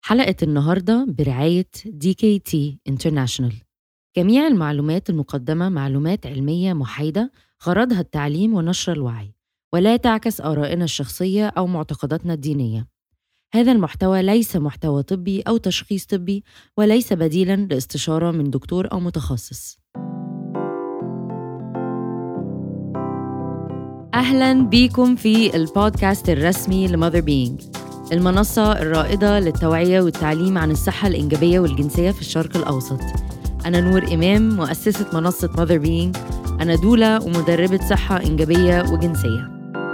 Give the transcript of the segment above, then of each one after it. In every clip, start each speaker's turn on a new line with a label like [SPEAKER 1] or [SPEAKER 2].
[SPEAKER 1] حلقة النهاردة برعاية DKT International. جميع المعلومات المقدمة معلومات علمية محايدة غرضها التعليم ونشر الوعي، ولا تعكس آرائنا الشخصية أو معتقداتنا الدينية. هذا المحتوى ليس محتوى طبي أو تشخيص طبي، وليس بديلاً لاستشارة من دكتور أو متخصص. أهلاً بيكم في البودكاست الرسمي لماذر بينج، المنصة الرائدة للتوعية والتعليم عن الصحة الإنجابية والجنسية في الشرق الأوسط. أنا نور إمام، مؤسسة منصة ماذر بينج. أنا دولة ومدربة صحة إنجابية وجنسية.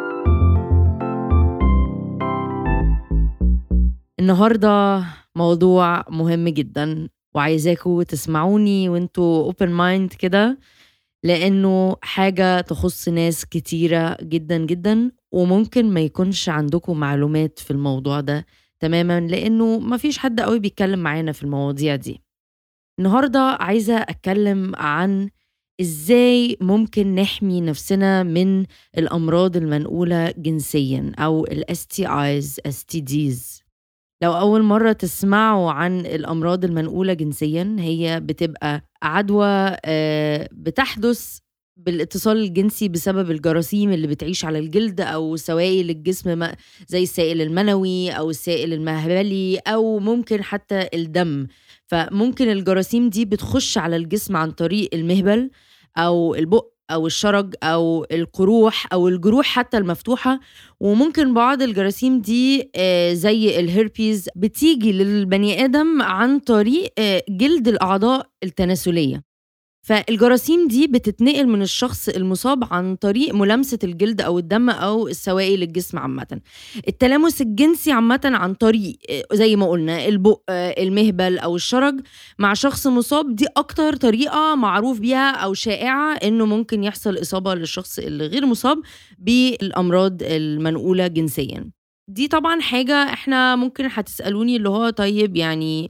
[SPEAKER 1] النهاردة موضوع مهم جدا، وعايزاكم تسمعوني وانتوا open mind كده، لأنه حاجة تخص ناس كتيرة جدا جدا، وممكن ما يكونش عندكم معلومات في الموضوع ده تماما، لأنه ما فيش حد قوي بيتكلم معانا في المواضيع دي. النهاردة عايزة أتكلم عن إزاي ممكن نحمي نفسنا من الأمراض المنقولة جنسيا أو ال STIs STDs. لو أول مرة تسمعوا عن الأمراض المنقولة جنسياً، هي بتبقى عدوى بتحدث بالاتصال الجنسي بسبب الجراثيم اللي بتعيش على الجلد أو سوائل الجسم، زي السائل المنوي أو السائل المهبلي أو ممكن حتى الدم. فممكن الجراثيم دي بتخش على الجسم عن طريق المهبل أو البق أو الشرج أو القروح أو الجروح حتى المفتوحة. وممكن بعض الجراثيم دي زي الهيربيز بتيجي للبني آدم عن طريق جلد الأعضاء التناسلية. فالجراثيم دي بتتنقل من الشخص المصاب عن طريق ملامسة الجلد أو الدم أو السوائل الجسم عامة. التلامس الجنسي عامة عن طريق زي ما قلنا البق، المهبل أو الشرج مع شخص مصاب، دي أكتر طريقة معروف بيها أو شائعة إنه ممكن يحصل إصابة للشخص اللي غير مصاب بالأمراض المنقولة جنسيا. دي طبعا حاجة احنا ممكن هتسألوني اللي هو طيب يعني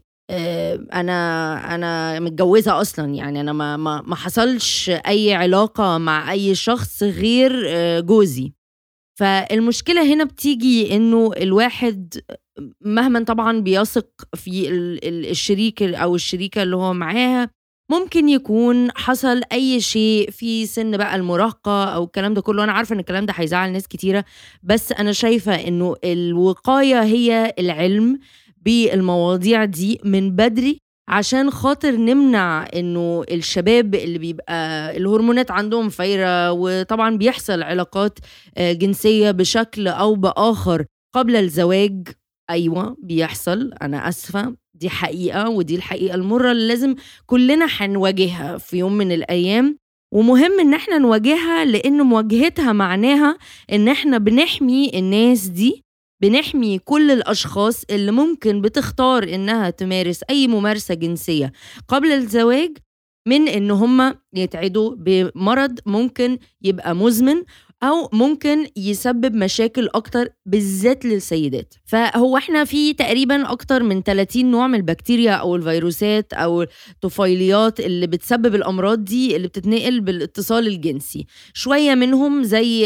[SPEAKER 1] أنا متجوزة أصلاً، يعني أنا ما حصلش أي علاقة مع أي شخص غير جوزي. فالمشكلة هنا بتيجي إنه الواحد مهما طبعاً بيثق في الشريك أو الشريكة اللي هو معاها، ممكن يكون حصل أي شيء في سن بقى المراهقة أو الكلام ده كله. أنا عارفة إن الكلام ده هيزعل ناس كتيرة، بس أنا شايفة إنه الوقاية هي العلم بالمواضيع دي من بدري، عشان خاطر نمنع إنه الشباب اللي بيبقى الهرمونات عندهم فايرة، وطبعا بيحصل علاقات جنسية بشكل أو بآخر قبل الزواج. أيوة بيحصل، أنا أسفة، دي حقيقة، ودي الحقيقة المرة اللي لازم كلنا هنواجهها في يوم من الأيام. ومهم إن احنا نواجهها، لأن مواجهتها معناها إن احنا بنحمي الناس دي، بنحمي كل الأشخاص اللي ممكن بتختار إنها تمارس أي ممارسة جنسية قبل الزواج من إن هم يتعدوا بمرض ممكن يبقى مزمن أو ممكن يسبب مشاكل أكتر بالذات للسيدات. فهو احنا في تقريبا أكتر من 30 نوع من البكتيريا أو الفيروسات أو الطفيليات اللي بتسبب الأمراض دي اللي بتتنقل بالاتصال الجنسي. شوية منهم زي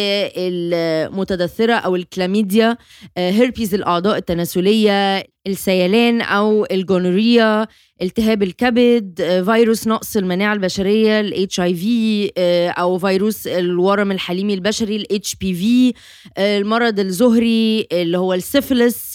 [SPEAKER 1] المتدثرة أو الكلاميديا، هيربيز الأعضاء التناسلية، السيلان أو الجونوريا، التهاب الكبد، فيروس نقص المناعة البشرية ال HIV، أو فيروس الورم الحليمي البشري ال HPV، المرض الزهري اللي هو السيفلس،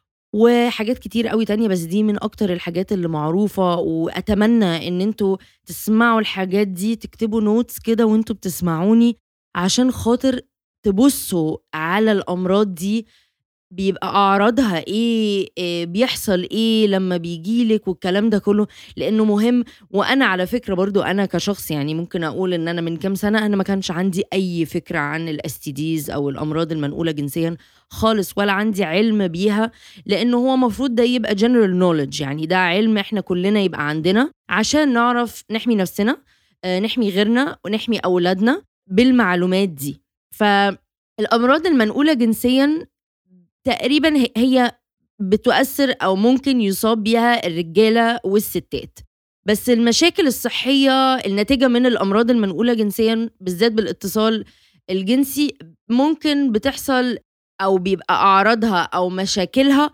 [SPEAKER 1] وحاجات كتير قوي تانية. بس دي من أكتر الحاجات اللي معروفة، وأتمنى إن انتوا تسمعوا الحاجات دي، تكتبوا نوتس كده وانتوا بتسمعوني، عشان خاطر تبصوا على الأمراض دي بيبقى أعراضها إيه، بيحصل إيه لما بيجيلك والكلام ده كله، لأنه مهم. وأنا على فكرة برضو أنا كشخص يعني ممكن أقول إن أنا من كام سنة أنا ما كانش عندي أي فكرة عن ال STDs أو الأمراض المنقولة جنسيا خالص، ولا عندي علم بيها، لأنه هو مفروض ده يبقى general knowledge، يعني ده علم إحنا كلنا يبقى عندنا عشان نعرف نحمي نفسنا، نحمي غيرنا ونحمي أولادنا بالمعلومات دي. فالأمراض المنقولة جنسيا تقريبا هي بتؤثر أو ممكن يصاب بيها الرجالة والستات، بس المشاكل الصحية الناتجة من الأمراض المنقولة جنسيا بالذات بالاتصال الجنسي ممكن بتحصل أو بيبقى أعراضها أو مشاكلها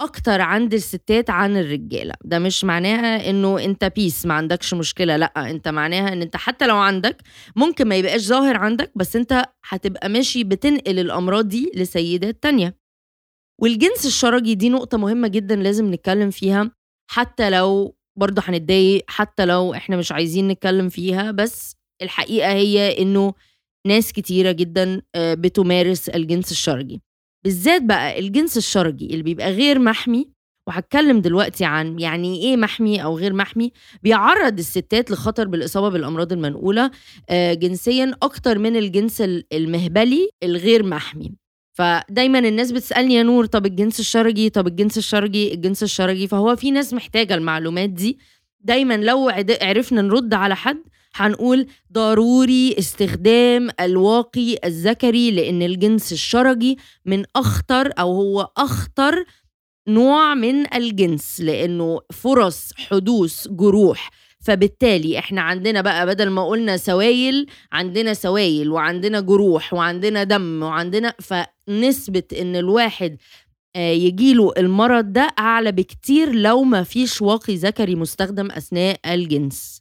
[SPEAKER 1] أكتر عند الستات عن الرجالة. ده مش معناها إنه أنت بيس ما عندكش مشكلة، لأ، أنت معناها إن أنت حتى لو عندك ممكن ما يبقاش ظاهر عندك، بس أنت هتبقى ماشي بتنقل الأمراض دي لسيدات تانية. والجنس الشرجي دي نقطة مهمة جدا لازم نتكلم فيها، حتى لو برضه هنتضايق، حتى لو إحنا مش عايزين نتكلم فيها، بس الحقيقة هي إنه ناس كتيرة جدا بتمارس الجنس الشرجي، بالذات بقى الجنس الشرجي اللي بيبقى غير محمي. وهتكلم دلوقتي عن يعني إيه محمي أو غير محمي. بيعرض الستات لخطر بالإصابة بالأمراض المنقولة جنسيا أكتر من الجنس المهبلي الغير محمي. فدايما الناس بتسألني يا نور، طب الجنس الشرجي، طب الجنس الشرجي، الجنس الشرجي. فهو في ناس محتاجة المعلومات دي. دايما لو عرفنا نرد على حد هنقول ضروري استخدام الواقي الذكري، لأن الجنس الشرجي من أخطر أو هو أخطر نوع من الجنس، لأنه فرص حدوث جروح. فبالتالي احنا عندنا بقى بدل ما قلنا سوائل، عندنا سوائل وعندنا جروح وعندنا دم وعندنا، فنسبة ان الواحد يجيله المرض ده أعلى بكتير لو ما فيش واقي ذكري مستخدم أثناء الجنس.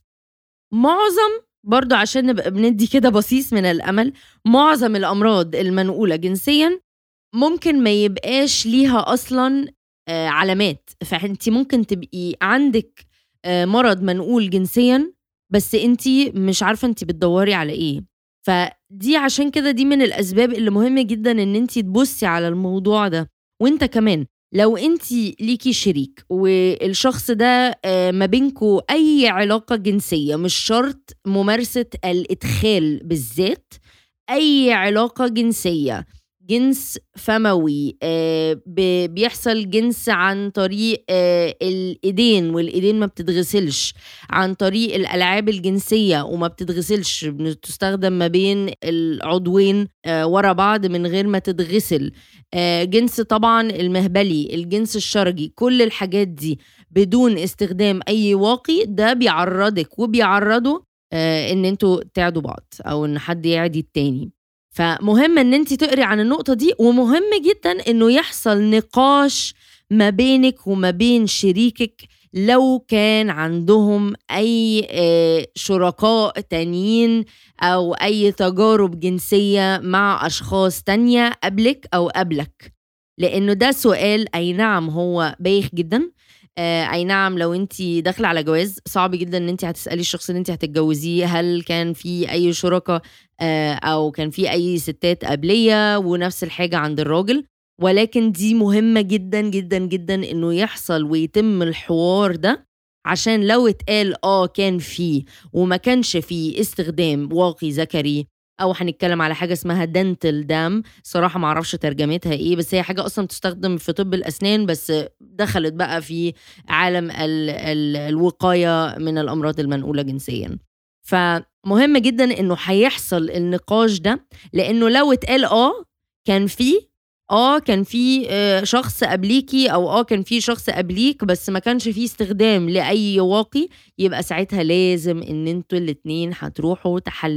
[SPEAKER 1] برضو عشان نبقى بندي كده بصيص من الأمل، معظم الأمراض المنقولة جنسيا ممكن ما يبقاش ليها أصلا علامات. فأنت ممكن تبقي عندك مرض منقول جنسيا بس أنت مش عارفة أنت بتدوري على إيه. فدي عشان كده دي من الأسباب اللي مهمة جدا أن أنت تبصي على الموضوع ده. وأنت كمان لو أنت ليكي شريك والشخص ده ما بينكو أي علاقة جنسية، مش شرط ممارسة الإدخال بالذات، أي علاقة جنسية، جنس فموي، بيحصل جنس عن طريق الإيدين والإيدين ما بتتغسلش، عن طريق الألعاب الجنسية وما بتتغسلش، بتستخدم ما بين العضوين ورا بعض من غير ما تتغسل، جنس طبعا المهبلي، الجنس الشرجي، كل الحاجات دي بدون استخدام أي واقي، ده بيعرضك وبيعرضوا إن انتوا تعدوا بعض أو إن حد يعدي التاني. فمهم ان انت تقري عن النقطة دي، ومهم جدا انه يحصل نقاش ما بينك وما بين شريكك لو كان عندهم اي شركاء تانيين او اي تجارب جنسية مع اشخاص تانية قبلك او قبلك، لانه ده سؤال اي نعم هو بايخ جدا. اي نعم لو انت داخله على جواز صعب جدا ان انت هتسالي الشخص اللي انت هتتجوزيه هل كان في اي شركاء او كان في اي ستات قبليه، ونفس الحاجه عند الراجل. ولكن دي مهمه جدا جدا جدا انه يحصل ويتم الحوار ده، عشان لو اتقال كان فيه وما كانش فيه استخدام واقي ذكري، او هنتكلم على حاجه اسمها دنتل دام، صراحه ما اعرفش ترجمتها ايه، بس هي حاجه اصلا تستخدم في طب الاسنان بس دخلت بقى في عالم الوقايه من الامراض المنقوله جنسيا. فمهم جدا انه هيحصل النقاش ده، لانه لو اتقال كان في شخص قبليكي او كان في شخص قبليك بس ما كانش فيه استخدام لاي واقي، يبقى ساعتها لازم ان انتوا الاتنين هتروحوا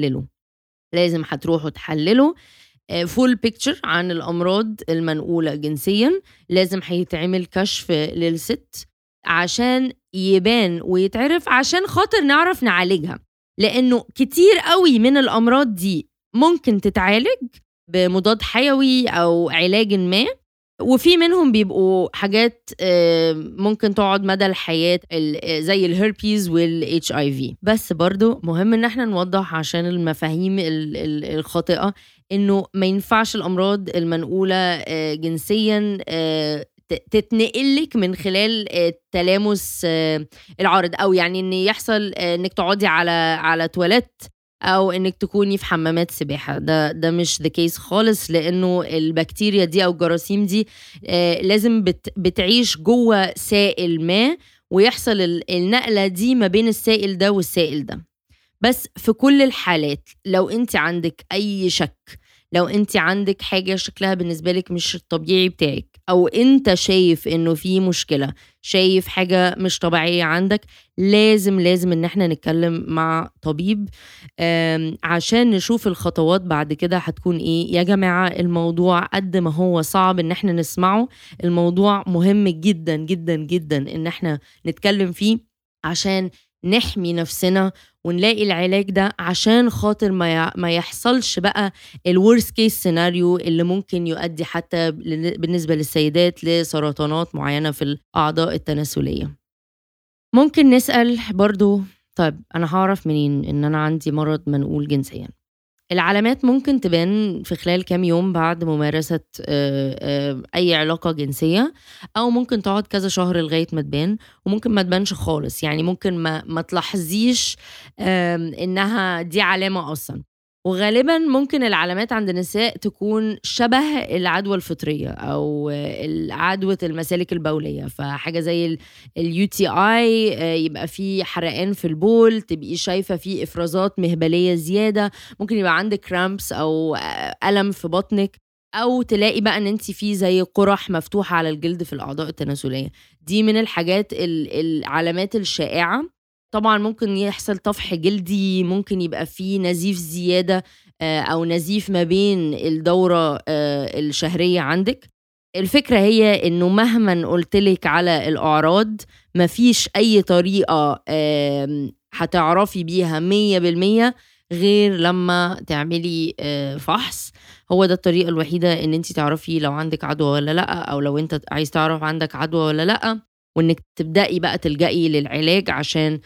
[SPEAKER 1] تحللوا فول بيكتشر عن الأمراض المنقولة جنسيا. لازم هيتعمل كشف للست عشان يبان ويتعرف، عشان خاطر نعرف نعالجها، لأنه كتير قوي من الأمراض دي ممكن تتعالج بمضاد حيوي أو علاج ما، وفي منهم بيبقوا حاجات ممكن تقعد مدى الحياة زي الهيربيز والاتش اي في. بس برضو مهم ان احنا نوضح عشان المفاهيم الخاطئة انه ما ينفعش الامراض المنقولة جنسيا تتنقلك من خلال التلامس العارض، او يعني ان يحصل انك تقعدي على تواليت او انك تكوني في حمامات سباحة. ده مش the case خالص، لانه البكتيريا دي او الجراثيم دي لازم بتعيش جوه سائل ما، ويحصل النقلة دي ما بين السائل ده والسائل ده. بس في كل الحالات لو انت عندك اي شك لو انت عندك حاجة شكلها بالنسبة لك مش الطبيعي بتاعك، او انت شايف انه في مشكلة، شايف حاجة مش طبيعية عندك، لازم ان احنا نتكلم مع طبيب عشان نشوف الخطوات بعد كده هتكون ايه. يا جماعة الموضوع قد ما هو صعب ان احنا نسمعه، الموضوع مهم جدا جدا جدا ان احنا نتكلم فيه عشان نحمي نفسنا ونلاقي العلاج ده، عشان خاطر ما يحصلش بقى الورست كيس سيناريو اللي ممكن يؤدي حتى بالنسبة للسيدات لسرطانات معينة في الأعضاء التناسلية. ممكن نسأل برضو، طيب أنا هعرف منين إن أنا عندي مرض منقول جنسيا؟ العلامات ممكن تبان في خلال كام يوم بعد ممارسة أي علاقة جنسية، أو ممكن تقعد كذا شهر لغاية ما تبان، وممكن ما تبانش خالص. يعني ممكن ما تلاحظيش إنها دي علامة أصلا. وغالبا ممكن العلامات عند النساء تكون شبه العدوى الفطرية أو عدوى المسالك البولية، فحاجة زي UTI، يبقى فيه حرقان في البول، تبقي شايفة فيه إفرازات مهبلية زيادة، ممكن يبقى عندك كرامبس أو ألم في بطنك، أو تلاقي بقى إن أنت في زي قرح مفتوحة على الجلد في الأعضاء التناسلية. دي من الحاجات العلامات الشائعة. طبعا ممكن يحصل طفح جلدي، ممكن يبقى فيه نزيف زيادة أو نزيف ما بين الدورة الشهرية عندك. الفكرة هي إنه مهما قلتلك على الأعراض، مفيش أي طريقة هتعرفي بيها 100% غير لما تعملي فحص. هو ده الطريقة الوحيدة إن انتي تعرفي لو عندك عدوى ولا لأ، أو لو انت عايز تعرف عندك عدوى ولا لأ، وإنك تبدأي بقى تلجئي للعلاج عشان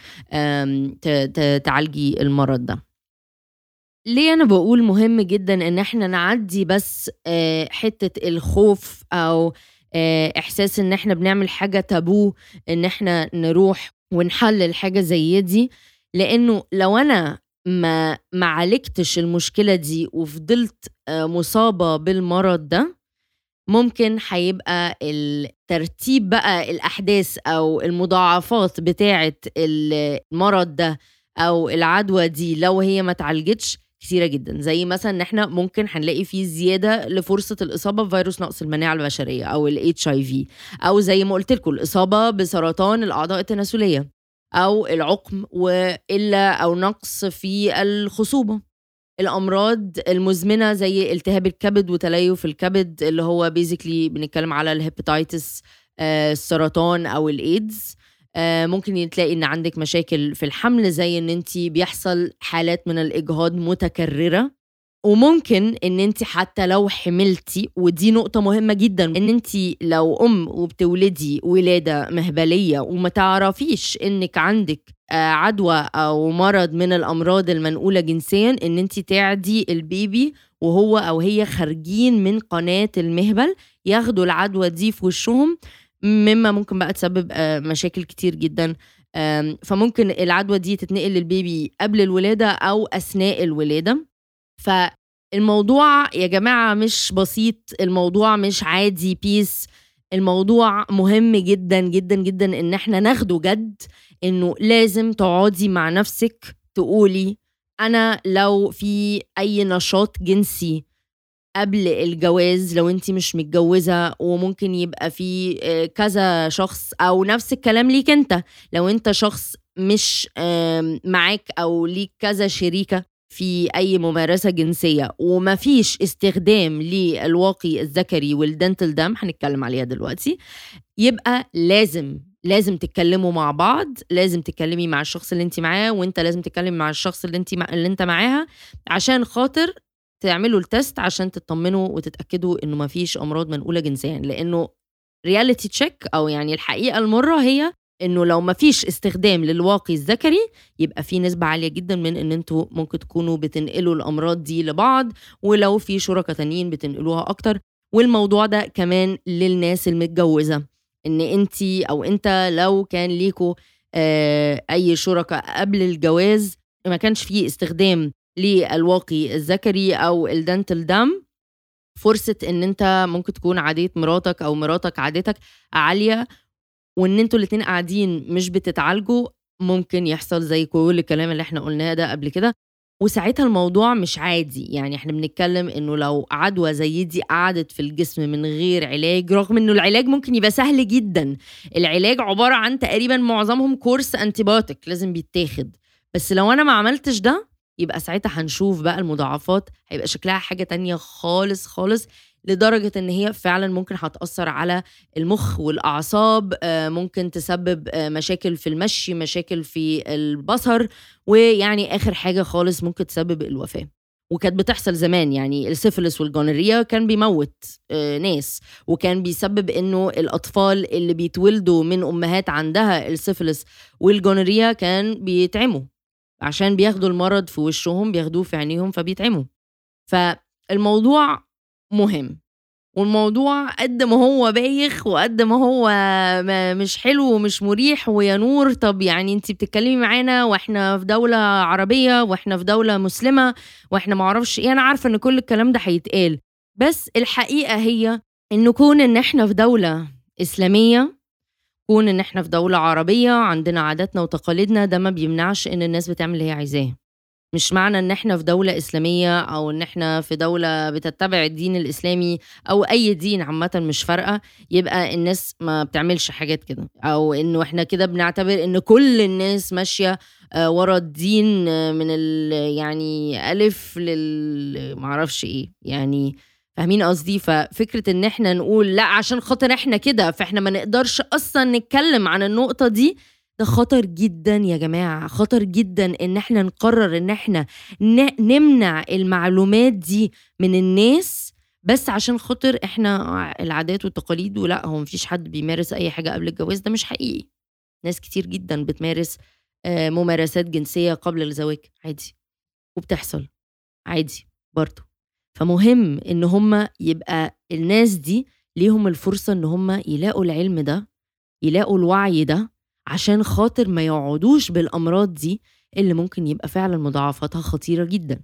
[SPEAKER 1] تعالجي المرض ده. ليه أنا بقول مهم جدا إن احنا نعدي بس حتة الخوف أو إحساس إن احنا بنعمل حاجة تابو، إن احنا نروح ونحلل حاجة زي دي. لأنه لو أنا ما عالجتش المشكلة دي وفضلت مصابة بالمرض ده، ممكن هيبقى الترتيب بقى الأحداث أو المضاعفات بتاعة المرض ده أو العدوى دي لو هي ما اتعالجتش كثيرة جدا. زي مثلا ان احنا ممكن هنلاقي فيه زيادة لفرصة الإصابة بفيروس نقص المناعة البشرية أو HIV، أو زي ما قلت لكم الإصابة بسرطان الأعضاء التناسلية، أو العقم وإلا أو نقص في الخصوبة. الأمراض المزمنة زي التهاب الكبد وتليف الكبد اللي هو بيزيكلي بنتكلم على الهيباتيتس، السرطان أو الإيدز. ممكن تلاقي إن عندك مشاكل في الحمل، زي إن انتي بيحصل حالات من الإجهاض متكررة. وممكن ان انت حتى لو حملتي، ودي نقطة مهمة جدا، ان انت لو وبتولدي ولادة مهبلية وما تعرفيش انك عندك عدوى او مرض من الامراض المنقولة جنسيا، ان انت تعدي البيبي وهو او هي خارجين من قناة المهبل ياخدوا العدوى دي في وشهم، مما ممكن بقى تسبب مشاكل كتير جدا. فممكن العدوى دي تتنقل للبيبي قبل الولادة او اثناء الولادة. فالموضوع يا جماعة مش بسيط، الموضوع مش عادي بيس، الموضوع مهم جدا جدا جدا ان احنا ناخده جد. انه لازم تقعدي مع نفسك تقولي انا لو في اي نشاط جنسي قبل الجواز، لو انتي مش متجوزة، وممكن يبقى في كذا شخص، او نفس الكلام ليك انت لو انت شخص مش معاك او ليك كذا شريكة في أي ممارسة جنسية ومفيش استخدام للواقي الذكري والدنتل دام هنتكلم عليها دلوقتي، يبقى لازم تتكلموا مع بعض. لازم تتكلمي مع الشخص اللي انت معاه، وانت لازم تتكلم مع الشخص اللي انت معاها، عشان خاطر تعملوا التست عشان تطمنوا وتتأكدوا انه مفيش أمراض منقولة جنسيا. لأنه رياليتي تشيك أو يعني الحقيقة المرة هي انه لو ما فيش استخدام للواقي الذكري، يبقى في نسبة عالية جدا من ان انتوا ممكن تكونوا بتنقلوا الامراض دي لبعض، ولو في شركاء تانيين بتنقلوها اكتر. والموضوع ده كمان للناس المتجوزة، ان انتي او انت لو كان ليكوا اي شركاء قبل الجواز ما كانش فيه استخدام للواقي الذكري او الدنتل دام، فرصة ان انت ممكن تكون عادية مراتك او مراتك عادتك عالية، وان انتوا الاتنين قاعدين مش بتتعالجوا، ممكن يحصل زي كل الكلام اللي احنا قلناه ده قبل كده. وساعتها الموضوع مش عادي، يعني إحنا بنتكلم إنه لو عدوى زي دي قعدت في الجسم من غير علاج، رغم إنه العلاج ممكن يبقى سهل جدًا، العلاج عبارة عن تقريبًا معظمهم كورس antibiotic لازم بيتاخد، بس لو أنا ما عملتش ده، يبقى ساعتها هنشوف بقى المضاعفات هيبقى شكلها حاجة تانية خالص، خالص، لدرجة إن هي فعلًا ممكن هتأثّر على المُخ والأعصاب، ممكن تسبب مشاكل في المشي، مشاكل في البصر، ويعني آخر حاجة خالص ممكن تسبب الوفاة. وكانت بتحصل زمان، يعني السيفيلس والجونوريا كان بيموّت ناس، وكان بيسبب إنه الأطفال اللي بيتولدوا من أمهات عندها السيفيلس والجونوريا كان بيتعموا، عشان بياخدوا المرض في وشّهم، بياخدوه في عينيهم فبيتعموا. فالموضوع مهم. والموضوع قد ما هو بايخ وقد ما هو مش حلو ومش مريح ويا نور، طب يعني أنتِ بتتكلمي معانا وإحنا في دولة عربية وإحنا في دولة مسلمة وإحنا ما أعرفش إيه، أنا عارفة إن كل الكلام ده هيتقال، بس الحقيقة هي إنه كون إن إحنا في دولة إسلامية، كون إن إحنا في دولة عربية عندنا عاداتنا وتقاليدنا، ده ما بيمنعش إن الناس بتعمل اللي هي عايزاه. مش معنى إن إحنا في دولة إسلامية أو إن إحنا في دولة بتتبع الدين الإسلامي أو أي دين عامةً مش فارقة، يبقى الناس ما بتعملش حاجات كده، أو إنه إحنا كده بنعتبر إن كل الناس ماشية ورا الدين من يعني ألِف ما أعرفش إيه، يعني فاهمين قصدي؟ ففكرة إن إحنا نقول لأ عشان خاطر إحنا كده، فإحنا ما نقدرش أصلًا نتكلم عن النقطة دي، ده خطر جدًا يا جماعة، خطر جدًا إن إحنا نقرر إن إحنا نمنع المعلومات دي من الناس، بس عشان خاطر إحنا العادات والتقاليد ولأ، هو ما فيش حد بيمارس أي حاجة قبل الجواز، ده مش حقيقي. ناس كتير جدًا بتمارس ممارسات جنسية قبل الزواج عادي، وبتحصل عادي برضه. فمهم إن هم يبقى الناس دي ليهم الفرصة إن هم يلاقوا العلم ده، يلاقوا الوعي ده، عشان خاطر ما يقعدوش بالأمراض دي اللي ممكن يبقى فعلًا مضاعفاتها خطيرة جدًا.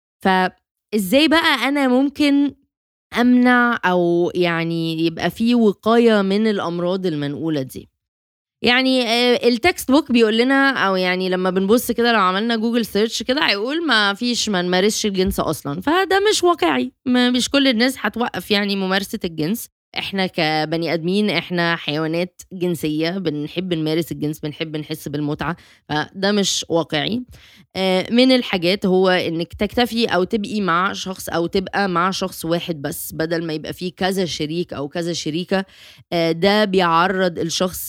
[SPEAKER 1] فإزاي بقى أنا ممكن أمنع أو يعني يبقى في وقاية من الأمراض المنقولة دي؟ يعني الtext book بيقول لنا أو يعني لمّا بنبُص كده لو عملنا Google search كده هيقول ما نمارسش الجنس أصلًا، فده مش واقعي، مش كل الناس هتوقّف يعني ممارسة الجنس، إحنا كبني آدمين إحنا حيوانات جنسية، بنحب نمارس الجنس، بنحب نحس بالمتعة، فده مش واقعي. من الحاجات هو إنِّك تكتفي أو تبقي مع شخص أو تبقى مع شخص واحد بس، بدل ما يبقى في كذا شريك أو كذا شريكة، ده بيعرّض الشخص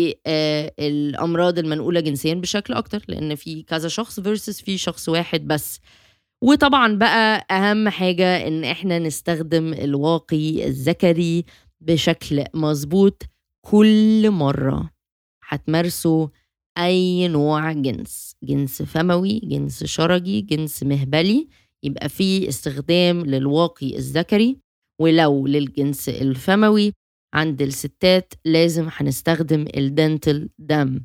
[SPEAKER 1] الأمراض المنقولة جنسيًا بشكل أكتر، لإن في كذا شخص versus في شخص واحد بس. وطبعًا بقى أهم حاجة إن إحنا نستخدم الواقي الذكري بشكل مضبوط كل مرّة هتمارسوا أي نوع جنس، جنس فموي، جنس شرجي، جنس مهبلي، يبقى في استخدام للواقي الذكري، ولو للجنس الفموي عند الستات لازم هنستخدم الdental dam.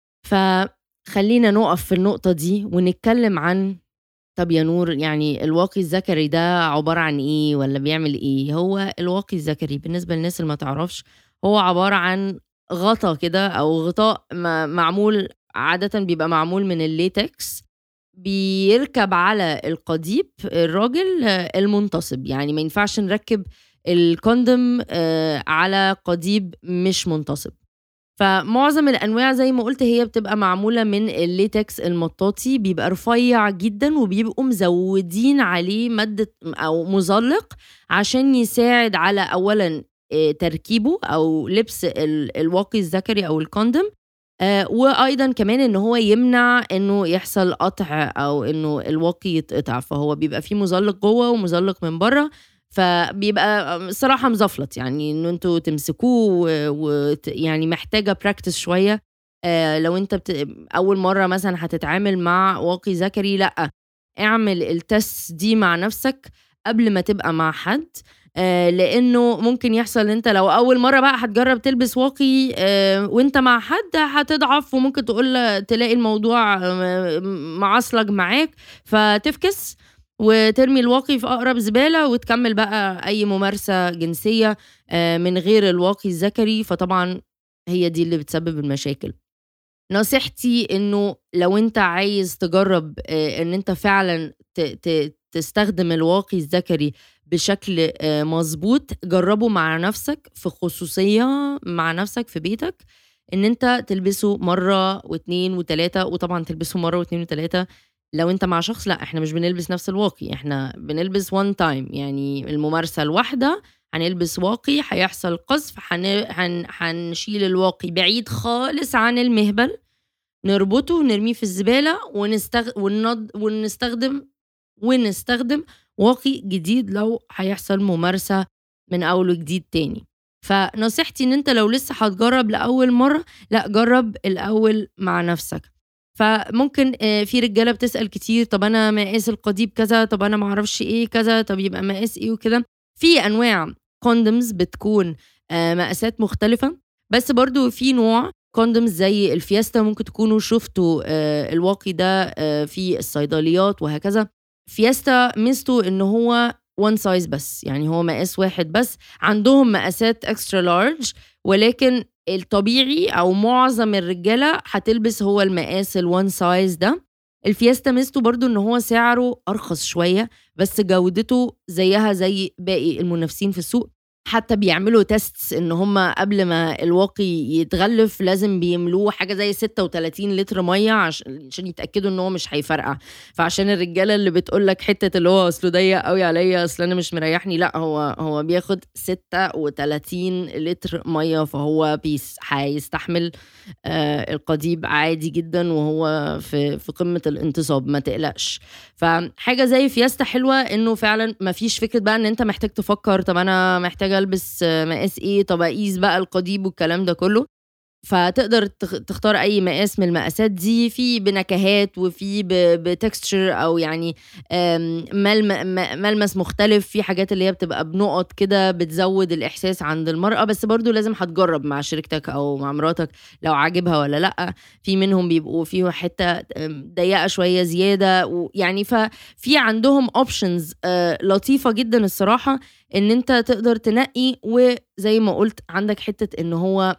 [SPEAKER 1] فخلّينا نُقف في النقطة دي ونتكلم عن طب يا نور يعني الواقي الذكري ده عبارة عن إيه والّا بيعمل إيه؟ هو الواقي الذكري بالنسبة للناس اللي ما تعرفش، هو عبارة عن غطا كده أو غطاء معمول عادةً بيبقى معمول من الlatex بيركب على القضيب الراجل المنتصب، يعني ما ينفعش نركّب الكوندوم على قضيب مش منتصب. فمعظم الأنواع زي ما قُلت هي بتبقى معمولة من الليتكس المطاطي، بيبقى رفيّع جدًا وبيبقوا مزوّدين عليه مادة أو مُزلّق عشان يساعد على أولًا تركيبه أو لبس الواقي الذكري أو الكوندوم، وأيضًا كمان إن هو يمنع إنه يحصل قطع أو إنه الواقي يتقطع، فهو بيبقى في مُزلّق جوّه ومُزلّق من برّه، فبيبقى الصراحة مزفلط، يعني إنه أنتم تمسكوه يعني محتاجة practice شوية، لو أنت أول مرّة مثلًا هتتعامل مع واقي ذكري لأ، اعمل الtests دي مع نَفْسك قبل ما تبقى مع حد، لإنه ممكن يحصل إن أنت لو أول مرّة بقى هتجرّب تلبس واقي وأنت مع حد هتضعف وممكن تلاقي الموضوع معصلج معاك، فتفكس وترمي الواقي في أقرب زبالة وتكمّل بقى أي ممارسة جنسية من غير الواقي الذكري، فطبعًا هي دي اللي بتسبب المشاكل. نصيحتي إنه لو أنت عايز تجرّب إن أنت فعلًا تستخدم الواقي الذكري بشكل مضبوط، جرّبه مع نَفْسك في خصوصية مع نَفْسك في بيتك، إن أنت تلبسه مرّة و2 و3 وطبعًا تلبسه مرّة و2 و3. لو أنت مع شخص لأ، إحنا مش بنلبس نَفْس الواقي، إحنا بنلبس one time، يعني الممارسة الواحدة هنلبس واقي، هيحصل قذف، هنشيل الواقي بعيد خالص عن المهبل، نربطه ونرميه في الزبالة ونستخدم واقي جديد لو هيحصل ممارسة من أول وجديد تاني. فنصيحتي إن أنت لو لسه هتجرّب لأول مرّة، لأ جرّب الأول مع نَفْسك. فممكن في رجالة بتسأل كتير، طَب أنا مقاس القضيب كذا، طَب أنا ما أعرفش إيه كذا، طَب يبقى مقاس إيه وكده. في أنواع condoms بتكون مقاسات مختلفة، بس برضه في نوع condoms زي الفياستا ممكن تكونوا شُفتوا الواقي ده في الصيدليات وهكذا. فياستا ميزته إن هو one size بس، يعني هو مقاس واحد بس، عندهم مقاسات extra large، ولكن الطبيعي أو معظم الرجالة هتلبس هو المقاس الone size ده. الفياستا ميزته برضه إن هو سعره أرخص شوية، بس جودته زيها زي باقي المنافسين في السوق. حتى بيعملوا tests إن هم قبل ما الواقي يتغلف لازم بيملوه حاجة زي 36 لتر مَيّة عشان يتأكدوا إن هو مش هيفرقع. فعشان الرجالة اللي بتقول لك حتّة اللي هو أصله ضيّق أوي عليّا، أصل أنا مش مريحني، لأ هو بياخد 36 لتر مَيّة، فهو هيستحمل القضيب عادي جدًا وهو في قمة الانتصاب، ما تقلقش. فحاجة زي فياستا حلوة إنه فعلًا ما فيش فكرة بقى إن أنت محتاج تفكّر طَب أنا محتاج ألبس مقاس إيه، طَب أقيس بقى القضيب والكلام ده كلّه. فتقدر تختار أي مقاس من المقاسات دي، في بنكهات وفي بtexture أو يعني ملمس مختلف، في حاجات اللي هي بتبقى بنُقط كده بتزوّد الإحساس عند المرأة، بس برضه لازم هتجرّب مع شريكتك أو مع مراتك لو عاجبها والّا لأ. في منهم بيبقوا فيه حتّة ضيّقة شوية زيادة، ويعني ففي عندهم options لطيفة جدًا الصراحة، إن أنت تقدر تنقّي، وزي ما قُلت عندك حتّة إن هو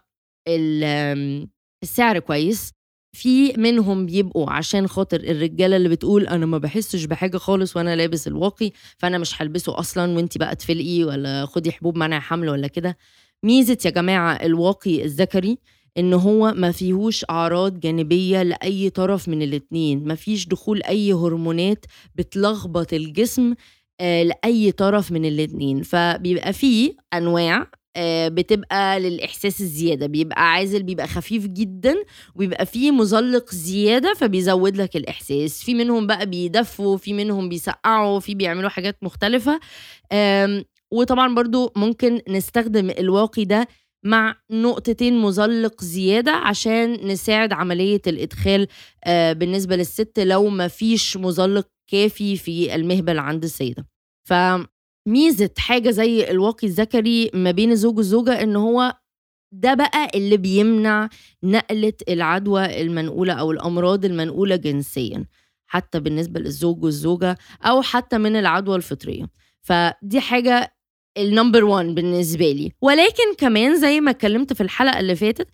[SPEAKER 1] السعر كويس. في منهم بيبقوا عشان خاطر الرجالة اللي بتقول أنا ما باحسّش بحاجة خالص وأنا لابس الواقي، فأنا مش هالبسه أصلًا وأنتِ بقى اتفلقي والّا خُدي حبوب منع حمل والّا كده. ميزة يا جماعة الواقي الذكري إن هو ما فيهوش أعراض جانبية لأي طرف من الاتنين، ما فيش دخول أي هرمونات بتلخبط الجسم لأي طرف من الاتنين. فبيبقى في أنواع بتبقى للإحساس الزيادة، بيبقى عازل، بيبقى خفيف جدًا، وبيبقى فيه مُزلِّق زيادة فبيزوّد لك الإحساس. في منهم بقى بيدفّوا، في منهم بيسقّعوا، في بيعملوا حاجات مختلفة. وطبعًا برضه ممكن نستخدم الواقي ده مع نقطتين مُزلِّق زيادة عشان نساعد عملية الإدخال بالنسبة للست لو ما فيش مُزلِّق كافي في المهبل عند السيدة. ميزة حاجة زي الواقي الذكري ما بين الزوج والزوجة إن هو ده بقى اللي بيمنع نقلة العدوى المنقولة أو الأمراض المنقولة جنسيًا، حتى بالنسبة للزوج والزوجة أو حتى من العدوى الفطرية. فدي حاجة الnumber one بالنسبة لي، ولكن كمان زي ما اتكلمت في الحلقة اللي فاتت،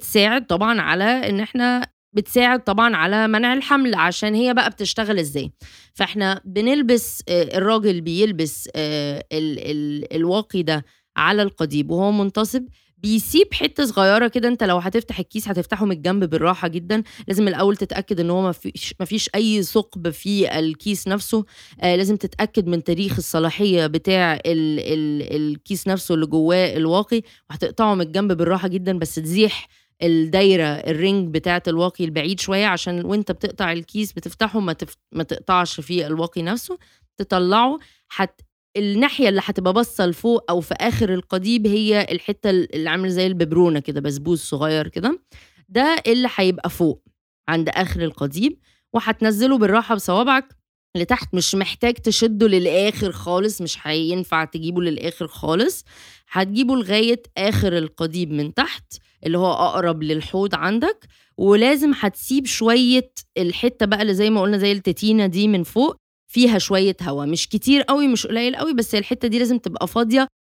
[SPEAKER 1] بتساعد طبعًا على منع الحمل، عشان هي بقى بتشتغل إزاي. فإحنا بنلبس الراجل بيلبس الواقي ده على القضيب وهو منتصب، بيسيب حتّة صغيّرة كده. أنت لو هتفتح الكيس هتفتحه من الجنب بالراحة جدًا، لازم الأول تتأكد إن هو ما فيش أي ثقب في الكيس نفسه. لازم تتأكد من تاريخ الصلاحية بتاع الكيس نفسه اللي جوّاه الواقي، وهتقطعه من الجنب بالراحة جدًا، بس تزيح الدايرة الring بتاعة الواقي البعيد شوية، عشان وأنت بتقطع الكيس بتفتحه ما تقطعش فيه الواقي نفسه. تطلّعه الناحية اللي هتبقى باصة لفوق أو في آخر القضيب هي الحتّة اللي عاملة زي الببرونة كده، بسبوس صغيّر كده، ده اللي هيبقى فوق عند آخر القضيب، وهتنزّله بالراحة بصوابعك لتحت. مش محتاج تشدّه للآخر خالص، مش هينفع تجيبه للآخر خالص، هتجيبه لغاية آخر القضيب من تحت اللي هو أقرب للحوض عندك، ولازم هتسيب شوية الحتّة بقى اللي زي ما قُلنا زي التتينة دي من فوق فيها شوية هوا، مش كتير أوي مش قليل أوي، بس الحتّة دي لازم تبقى فاضية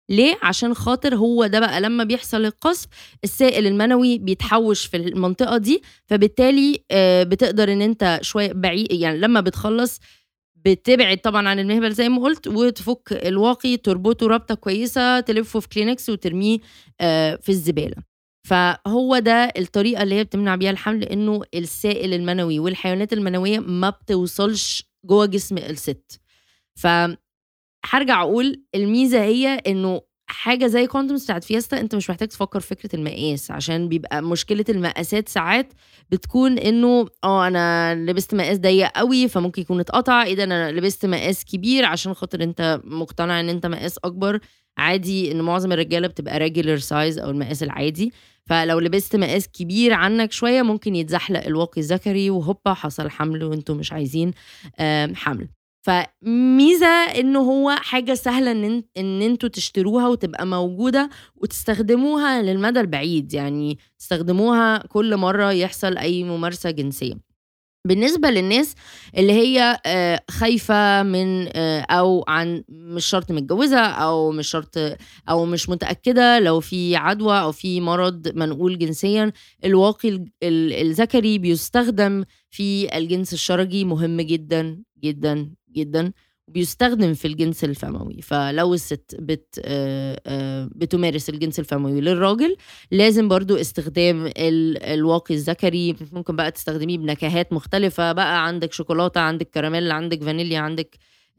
[SPEAKER 1] ليه؟ عشان خاطر هو ده بقى لمّا بيحصل القصف، السائل المنوي بيتحوّش في المنطقة دي، فبالتالي بتقدر إن أنت شوية يعني لمّا بتخلّص بتبعد طبعًا عن المهبل زي ما قُلت، وتفُك الواقي تربطه رابطة كويسة، تلفّه في كلينكس وترميه في الزبالة. فهو ده الطريقة اللي هي بتمنع بيها الحمل، إنه السائل المنوي والحيوانات المنوية ما بتوصلش جوّه جسم الست. ف هارجع أقول الميزة هي إنه حاجة زي condoms بتاعة فيستا أنت مش محتاج تفكّر في فكرة المقاس، عشان بيبقى مشكلة المقاسات ساعات بتكون إنه أنا لبست مقاس ضيّق أوي فممكن يكون اتقطع، إيه ده أنا لبست مقاس كبير عشان خاطر أنت مقتنع إن أنت مقاس أكبر، عادي إن معظم الرجالة بتبقى regular size أو المقاس العادي، فلو لبست مقاس كبير عنّك شوية ممكن يتزحلق الواقي الذكري وهوبا حصل حمل وأنتم مش عايزين حمل. فميزة إنه هو حاجة سهلة إن أنتم تشتروها وتبقى موجودة وتستخدموها للمدى البعيد، يعني تستخدموها كل مرّة يحصل أي ممارسة جنسية. بالنسبة للناس اللي هي خايفة من أو مش شرط متجوّزة أو مش شرط أو مش متأكدة لو في عدوى أو في مرض منقول جنسيًا، الواقي الذكري بيُستخدم في الجنس الشرجي مهم جدًا، جدًا، جدًا، وبيُستخدم في الجنس الفموي، فلو الست بتمارس الجنس الفموي للراجل لازم برضه استخدام الواقي الذكري، ممكن بقى تستخدميه بنكهات مختلفة بقى، عندِك شوكولاتة، عندِك كراميل، عندِك فانيليا، عندِك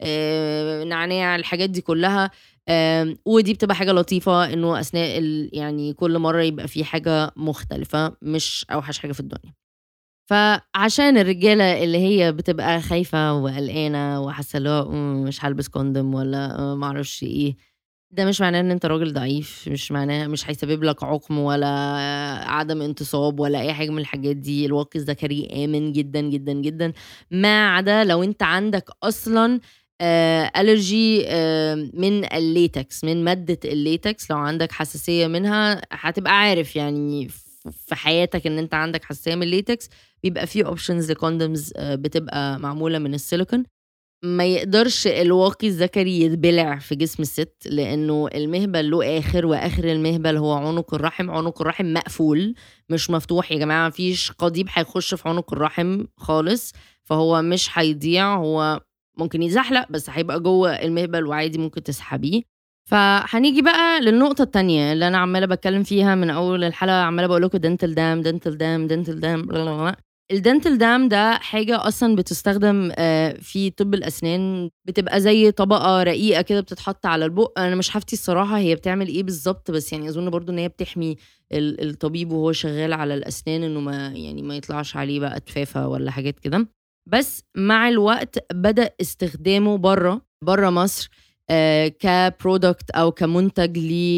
[SPEAKER 1] نعناع، الحاجات دي كلّها، ودي بتبقى حاجة لطيفة إنه أثناء يعني كل مرّة يبقى في حاجة مختلفة، مش أوحش حاجة في الدنيا. فعشان الرجالة اللي هي بتبقى خايفة وقلقانة وحاسة اللي هو مش هالبس كوندوم والّا ما أعرفش إيه، ده مش معناه إن أنت راجل ضعيف، مش معناه مش هيسبب لك عُقم ولا عدم انتصاب ولا أي حاجة من الحاجات دي، الواقي الذكري آمن جدًا، جدًا، جدًا، ما عدا لو أنت عندك أصلًا allergy من الlatex من مادة الlatex لو عندك حساسية منها هتبقى عارف يعني في حياتك إن أنت عندك حساسية من الlatex بيبقى في options لcondoms بتبقى معمولة من الsilicone ما يقدرش الواقي الذكري يتبلع في جسم الست، لإنه المهبل له آخر، وآخر المهبل هو عنق الرحم، عنق الرحم مقفول مش مفتوح يا جماعة، ما فيش قضيب هيخش في عنق الرحم خالص، فهو مش هيضيع، هو ممكن يتزحلق بس هيبقى جوّه المهبل وعادي ممكن تسحبيه. فهنيجي بقى للنقطة التانية اللي أنا عمّالة باتكلم فيها من أول الحلقة، عمّالة باقول لكم dental dam، dental dam، dental dam الdental dam ده حاجة أصلًا بتستخدم في طِب الأسنان، بتبقى زي طبقة رقيقة كده بتتحط على البُق، أنا مش هافتي الصراحة هي بتعمل إيه بالضبط، بس يعني أظن برضه إن هي بتحمي الطبيب وهو شغال على الأسنان إنه ما يطلعش عليه بقى تفافة والّا حاجات كده. بس مع الوقت بدأ استخدامه برّه مصر كproduct أو كمنتج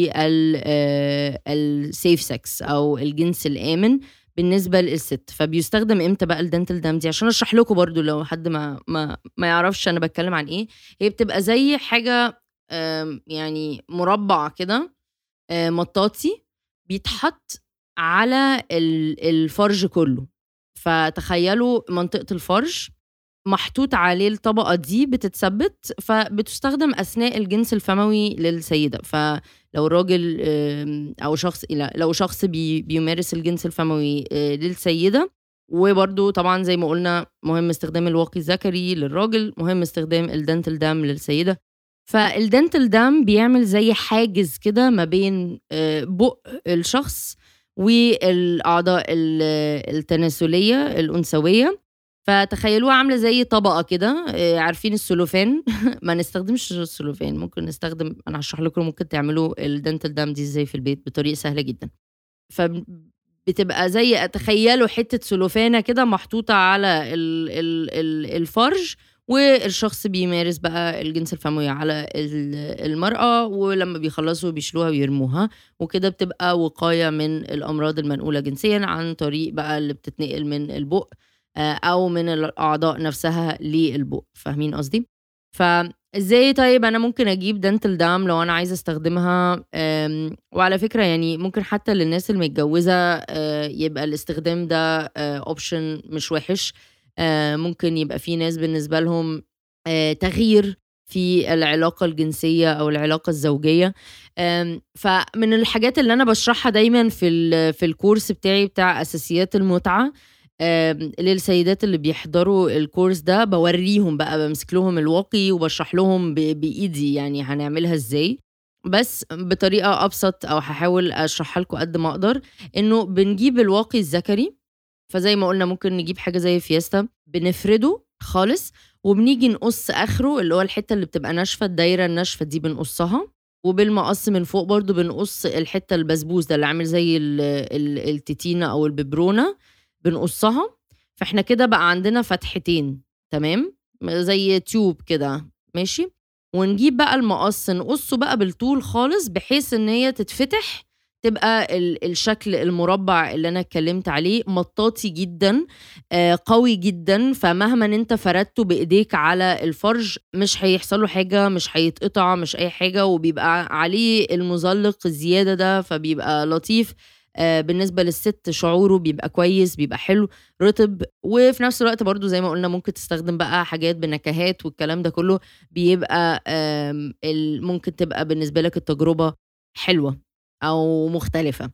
[SPEAKER 1] الsafe sex أو الجنس الآمن. بالنسبة للست، فبيُستخدم إمتى بقى الdental dam دي؟ عشان أشرح لكم برضه لو حد ما يعرفش أنا باتكلم عن إيه، هي بتبقى زي حاجة يعني مُربّع كده مطاطي بيتحط على الفرج كُلّه، فتخيّلوا منطقة الفرج محطوط عليه الطبقة دي بتتثبّت، فبتُستخدم أثناء الجنس الفموي للسيدة، فلو الراجل أو لو شخص بيمارس الجنس الفموي للسيدة، وبرضه طبعًا زي ما قُلنا مهم استخدام الواقي الذكري للراجل، مهم استخدام الdental dam للسيدة. فالdental dam بيعمل زي حاجز كده ما بين بُق الشخص والأعضاء التناسلية الأنثوية، فتخيّلوها عاملة زي طبقة كده عارفين السلوفان ما نستخدمش السلوفان، ممكن أنا هاشرح لكم ممكن تعملوا الdental dam دي إزاي في البيت بطريقة سهلة جدًا. بتبقى زي تخيّلوا حتّة سلوفانة كده محطوطة على الفرج، والشخص بيمارس بقى الجنس الفموي على المرأة، ولمّا بيخلّصوا بيشيلوها ويرموها، وكده بتبقى وقاية من الأمراض المنقولة جنسيًا عن طريق بقى اللي بتتنقل من البُق أو من الأعضاء نفسها للبُق، فاهمين قصدي؟ فإزاي طيب أنا ممكن أجيب dental dam لو أنا عايزة أستخدمها وعلى فكرة يعني ممكن حتى للناس المتجوزة يبقى الاستخدام ده option مش وِحِش، ممكن يبقى في ناس بالنسبة لهم تغيير، في العلاقة الجنسية أو العلاقة الزوجية. فمن الحاجات اللي أنا باشرحها دايمًا في الcourse بتاعي بتاع أساسيات المتعة، للسيدات اللي بيحضروا الcourse ده، باورّيهم بقى، بامسك لهم الواقي وباشرح لهم بإيدي يعني هنعملها إزاي، بس بطريقة أبسط، أو هاحاول أشرحها لكم قد ما أقدر. إنه بنجيب الواقي الذكري، فزي ما قُلنا ممكن نجيب حاجة زي فيَستة، بنفرده خالص وبنيجي نقص آخره، اللي هو الحتّة اللي بتبقى ناشفة، الدايرة الناشفة دي بنقصها، وبالمقص من فوق برضه بنقص الحتّة البسبوس ده اللي عامل زي التتينة أو الببرونة، بنقصها. فإحنا كده بقى عندنا فتحتين، تمام، زي تيوب كده، ماشي. ونجيب بقى المقص نقصه بقى بالطول خالص، بحيث إن هي تتفتح، تبقى الشكل المربع اللي أنا اتكلمت عليه، مطاطي جدًا، قوي جدًا، فمهما إن أنت فردته بإيديك على الفرج مش هيحصل له حاجة، مش هيتقطع، مش أي حاجة، وبيبقى عليه المُزلق الزيادة ده، فبيبقى لطيف. بالنسبة للست شعوره بيبقى كويس، بيبقى حلو، رطب، وفي نفس الوقت برضه زي ما قُلنا ممكن تستخدم بقى حاجات بنكهات والكلام ده كله، بيبقى ممكن تبقى بالنسبة لك التجربة حلوة أو مختلفة.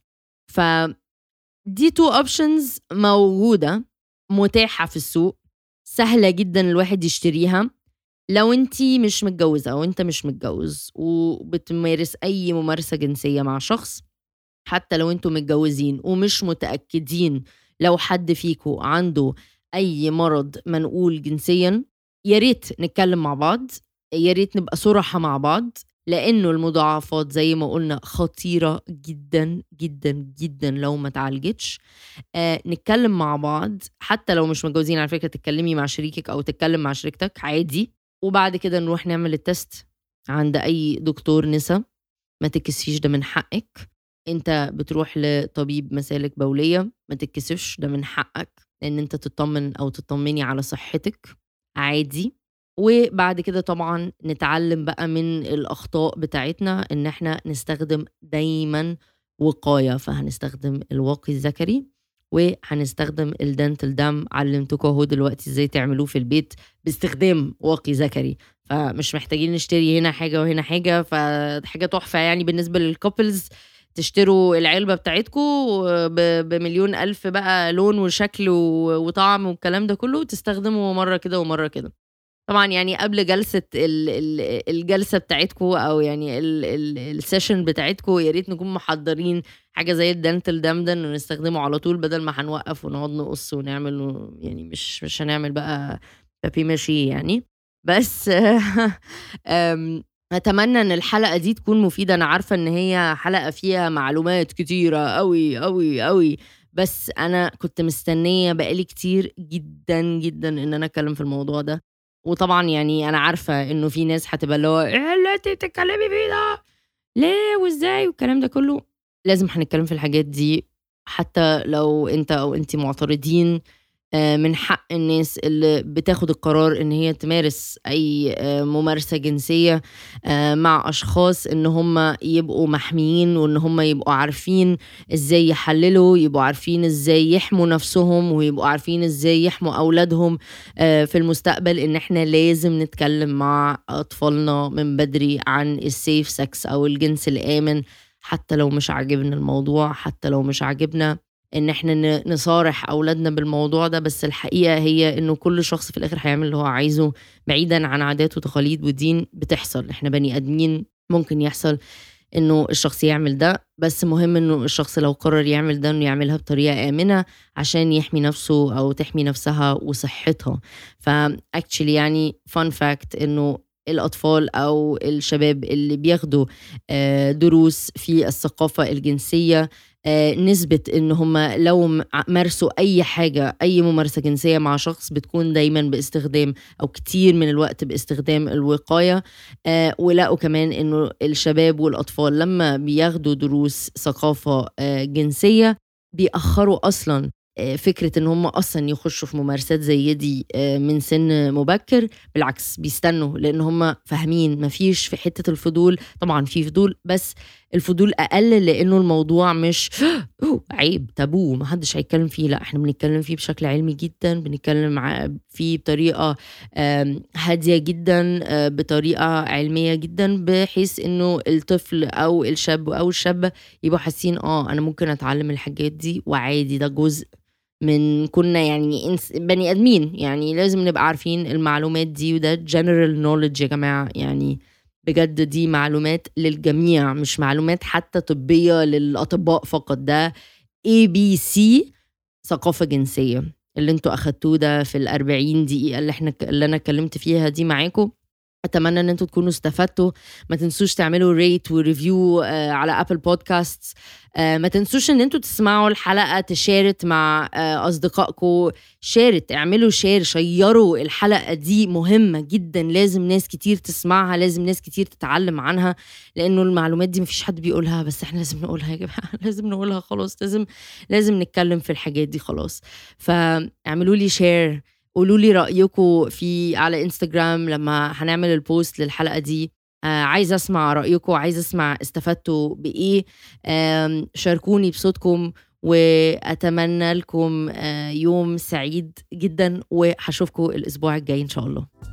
[SPEAKER 1] فدي 2 options موجودة، متاحة في السوق، سهلة جدًا الواحد يشتريها. لو أنتِ مش متجوزة أو أنت مش متجوز وبتمارس أي ممارسة جنسية مع شخص، حتى لو أنتم متجوزين ومش متأكدين لو حد فيكم عنده أي مرض منقول جنسيًا، يا ريت نتكلم مع بعض، يا ريت نبقى صُرحا مع بعض، لإنه المضاعفات زي ما قُلنا خطيرة جدًا، جدًا، جدًا لو ما اتعالجتش. نتكلم مع بعض، حتى لو مش متجوزين على فكرة، تتكلمي مع شريكِك أو تتكلم مع شريكتك عادي، وبعد كده نروح نعمل الtest عند أي دكتور نسا. ما تتكسفيش، ده من حقِّك. أنت بتروح لطبيب مسالك بولية، ما تتكسفش، ده من حقك، إن أنت تطمن أو تطمني على صحتِك عادي. وبعد كده طبعًا نتعلم بقى من الأخطاء بتاعتنا، إن إحنا نستخدم دايمًا وقاية، فهنستخدم الواقي الذكري، وهنستخدم الdental dam. علمتكم أهو دلوقتي إزاي تعملوه في البيت باستخدام واقي ذكري، فمش محتاجين نشتري هنا حاجة وهنا حاجة، فحاجة تحفة يعني بالنسبة للcouples. تشتروا العلبة بتاعتكم بمليون ألف بقى لون وشكل وطعم والكلام ده كله، وتستخدموا مرة كده ومرة كده. طبعًا يعني قبل جلسة الجلسة بتاعتكم، أو يعني الsession بتاعتكم، يا ريت نكون محضّرين حاجة زي الdental dam ده، إنه نستخدمه على طول بدل ما هنوقّف ونقعد نقص ونعمل يعني مش هنعمل بقى papier mâché يعني. بس أتمنى إن الحلقة دي تكون مفيدة. أنا عارفة إن هي حلقة فيها معلومات كتيرة أوي، أوي، أوي، بس أنا كنت مستنية بقى لي كتير جدًا، جدًا إن أنا أتكلم في الموضوع ده. وطبعًا يعني أنا عارفة إنه في ناس هتبقى اللي هو إيه اللي أنتِ بتتكلمي فيه ده؟ ليه وإزاي والكلام ده كله. لازم هنتكلم في الحاجات دي، حتى لو أنت أو أنتِ معترضين. من حق الناس اللي بتاخد القرار إن هي تمارس أي ممارسة جنسية مع أشخاص، إن هم يبقوا محميين، وإن هم يبقوا عارفين إزاي يحلّلوا، يبقوا عارفين إزاي يحموا نَفْسهم، ويبقوا عارفين إزاي يحموا أولادهم في المستقبل. إن إحنا لازم نتكلّم مع أطفالنا من بدري عن الsafe sex أو الجنس الآمن، حتى لو مش عاجبنا الموضوع، حتى لو مش عاجبنا إن إحنا نصارح أولادنا بالموضوع ده. بس الحقيقة هي إنه كل شخص في الآخر هيعمل اللي هو عايزه، بعيدًا عن عادات وتقاليد ودين بتحصل. إحنا بني آدمين، ممكن يحصل إنه الشخص يعمل ده، بس مهم إنه الشخص لو قرر يعمل ده، إنه يعملها بطريقة آمنة عشان يحمي نفسه أو تحمي نفسها وصحتها. فactually يعني fun fact إنه الأطفال أو الشباب اللي بياخدوا دروس في الثقافة الجنسية، نسبة إن هم لو مارسوا أي حاجة، أي ممارسة جنسية مع شخص، بتكون دايمًا باستخدام، أو كتير من الوقت باستخدام الوقاية. ولقوا كمان إنه الشباب والأطفال لمّا بياخدوا دروس ثقافة جنسية، بيأخّروا أصلًا فكرة إن هم أصلًا يخشوا في ممارسات زي دي من سن مبكر، بالعكس بيستنوا، لإن هم فاهمين ما فيش في حتة الفضول، طبعًا في فضول بس الفضول أقل لإنه الموضوع مش عيب، تابو، ما حدش هيتكلم فيه، لأ إحنا بنتكلم فيه بشكل علمي جدًا، بنتكلم فيه بطريقة هادية جدًا، بطريقة علمية جدًا، بحيث إنه الطفل أو الشاب أو الشابة يبقوا حاسين أنا ممكن أتعلم الحاجات دي وعادي ده جزء من كُنّا يعني بني آدمين، يعني لازم نبقى عارفين المعلومات دي وده general knowledge يا جماعة، يعني بجد دي معلومات للجميع، مش معلومات حتى طبية للأطباء فقط، ده ABC ثقافة جنسية، اللي أنتم أخدتوه ده في ال40 دقيقة اللي أنا اتكلمت فيها دي معاكم. أتمنى إن أنتم تكونوا استفدتوا، ما تنسوش تعملوا rate وreview على Apple Podcasts، ما تنسوش إن أنتم تسمعوا الحلقة تشارت مع أصدقائكم، اعملوا share، شيّروا الحلقة دي مهمة جدًا، لازم ناس كتير تسمعها، لازم ناس كتير تتعلم عنها، لإنه المعلومات دي ما فيش حد بيقولها، بس إحنا لازم نقولها يا جماعة، لازم نقولها خلاص، لازم نتكلم في الحاجات دي خلاص، فاعملوا لي share، قولوا لي رأيكم على إنستجرام لمّا هنعمل البوست للحلقة دي، عايزة أسمع رأيكم، عايزة أسمع استفدتوا بإيه، شاركوني بصوتكم، وأتمنى لكم يوم سعيد جدًا، وهاشوفكم الأسبوع الجاي إن شاء الله.